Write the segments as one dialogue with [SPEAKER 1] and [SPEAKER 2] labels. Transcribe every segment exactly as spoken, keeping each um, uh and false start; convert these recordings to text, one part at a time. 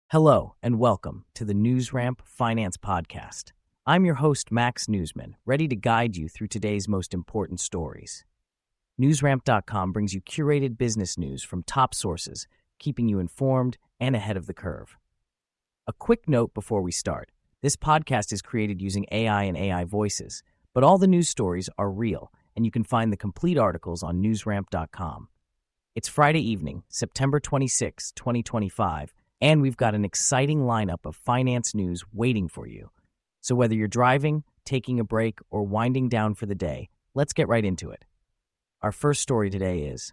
[SPEAKER 1] Hello, and welcome to the NewsRamp Finance Podcast. I'm your host, Max Newsman, ready to guide you through today's most important stories. NewsRamp dot com brings you curated business news from top sources, keeping you informed and ahead of the curve. A quick note before we start. This podcast is created using A I and A I voices, but all the news stories are real, and you can find the complete articles on NewsRamp dot com. It's Friday evening, September twenty-sixth, twenty twenty-five, and we've got an exciting lineup of finance news waiting for you. So whether you're driving, taking a break, or winding down for the day, let's get right into it. Our first story today is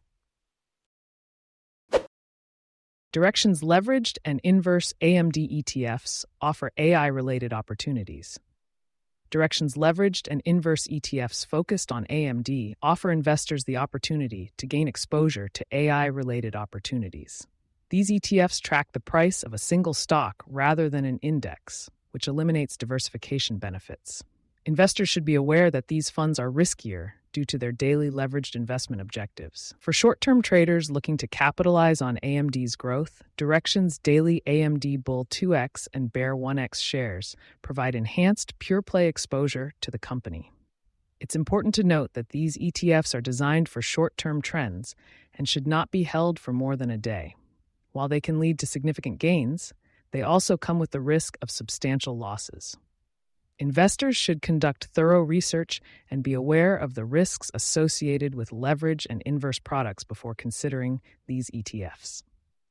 [SPEAKER 2] Direxion's leveraged and inverse A M D E T Fs offer A I-related opportunities. Direxion's leveraged and inverse E T Fs focused on A M D offer investors the opportunity to gain exposure to A I-related opportunities. These E T Fs track the price of a single stock rather than an index, which eliminates diversification benefits. Investors should be aware that these funds are riskier due to their daily leveraged investment objectives. For short-term traders looking to capitalize on A M D's growth, Direxion's daily A M D Bull two X and Bear one X shares provide enhanced pure-play exposure to the company. It's important to note that these E T Fs are designed for short-term trends and should not be held for more than a day. While they can lead to significant gains, they also come with the risk of substantial losses. Investors should conduct thorough research and be aware of the risks associated with leverage and inverse products before considering these E T Fs.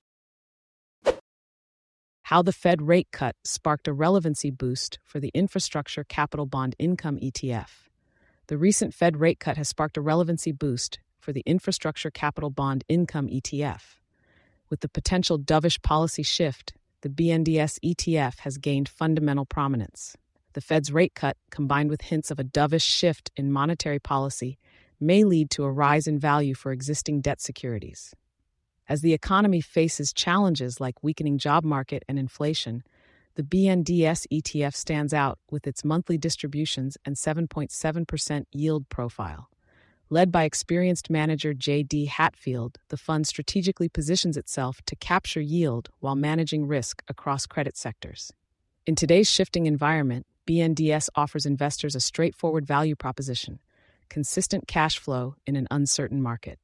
[SPEAKER 2] How the Fed rate cut sparked a relevancy boost for the Infrastructure Capital Bond Income E T F. The recent Fed rate cut has sparked a relevancy boost for the Infrastructure Capital Bond Income E T F. With the potential dovish policy shift, the B N D S E T F has gained fundamental prominence. The Fed's rate cut, combined with hints of a dovish shift in monetary policy, may lead to a rise in value for existing debt securities. As the economy faces challenges like weakening job market and inflation, the B N D S E T F stands out with its monthly distributions and seven point seven percent yield profile. Led by experienced manager J D Hatfield, the fund strategically positions itself to capture yield while managing risk across credit sectors. In today's shifting environment, B N D S offers investors a straightforward value proposition, consistent cash flow in an uncertain market.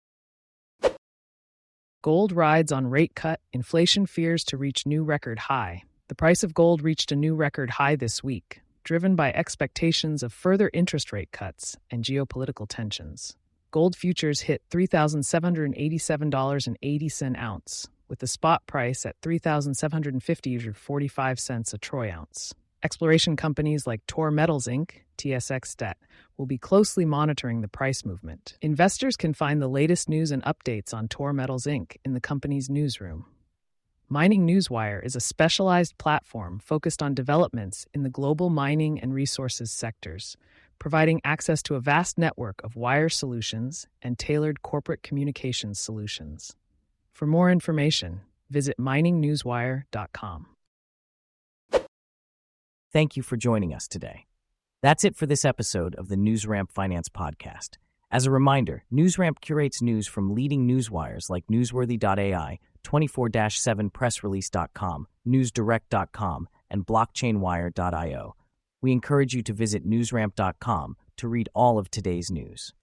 [SPEAKER 2] Gold rides on rate cut, inflation fears to reach new record high. The price of gold reached a new record high this week, driven by expectations of further interest rate cuts and geopolitical tensions. Gold futures hit three thousand seven hundred eighty-seven dollars and eighty cents an ounce, with the spot price at three thousand seven hundred fifty dollars and forty-five cents a troy ounce. Exploration companies like Tor Metals Incorporated, T S X Stat, will be closely monitoring the price movement. Investors can find the latest news and updates on Tor Metals Incorporated in the company's newsroom. Mining Newswire is a specialized platform focused on developments in the global mining and resources sectors, providing access to a vast network of wire solutions and tailored corporate communications solutions. For more information, visit mining newswire dot com.
[SPEAKER 1] Thank you for joining us today. That's it for this episode of the NewsRamp Finance Podcast. As a reminder, NewsRamp curates news from leading newswires like newsworthy dot A I, twenty-four seven press release dot com, news direct dot com, and blockchain wire dot io. We encourage you to visit newsramp dot com to read all of today's news.